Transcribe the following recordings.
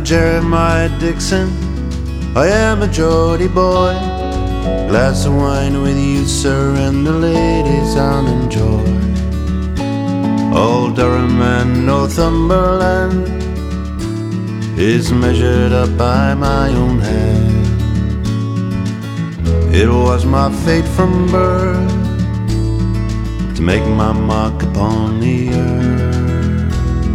Jeremiah Dixon, I am a Geordie boy. Glass of wine with you, sir, and the ladies I'll enjoy. Old Durham and Northumberland is measured up by my own hand. It was my fate from birth to make my mark upon the earth.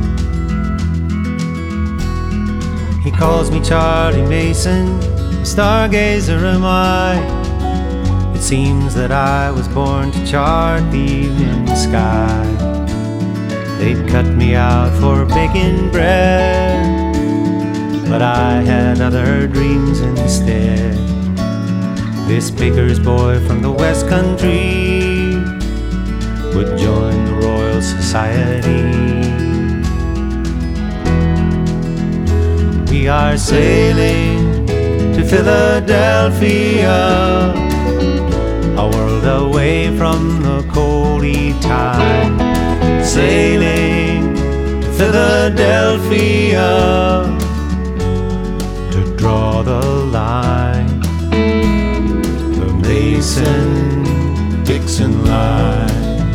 He calls me Charlie Mason, stargazer am I. It seems that I was born to chart the evening sky. They'd cut me out for baking bread, but I had other dreams instead. This baker's boy from the West Country would join the Royal Society. We are sailing to Philadelphia, a world away from the coldy tide. Sailing to Philadelphia to draw the line, the Mason-Dixon line.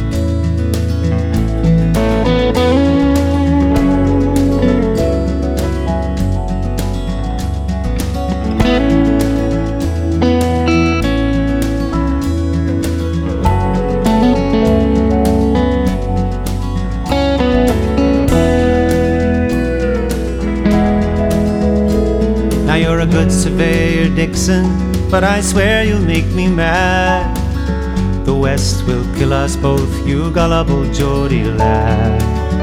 You're a good surveyor, Dixon, but I swear you'll make me mad. The West will kill us both, you gullible Geordie lad.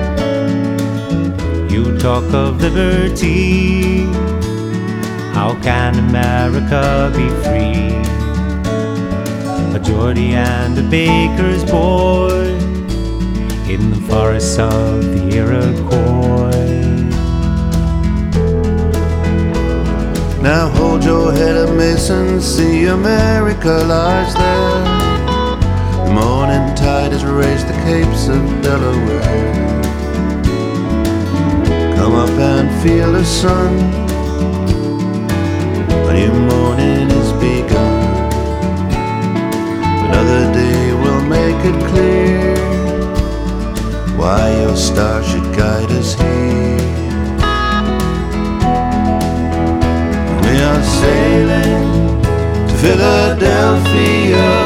You talk of liberty, how can America be free? A Geordie and a baker's boy in the forests of the Iroquois. Now hold your head up, Mason, see America lies there. The morning tide has raised the capes of Delaware. Come up and feel the sun, a new morning is begun. Another day will make it clear why your star should guide us here. We are sailing to Philadelphia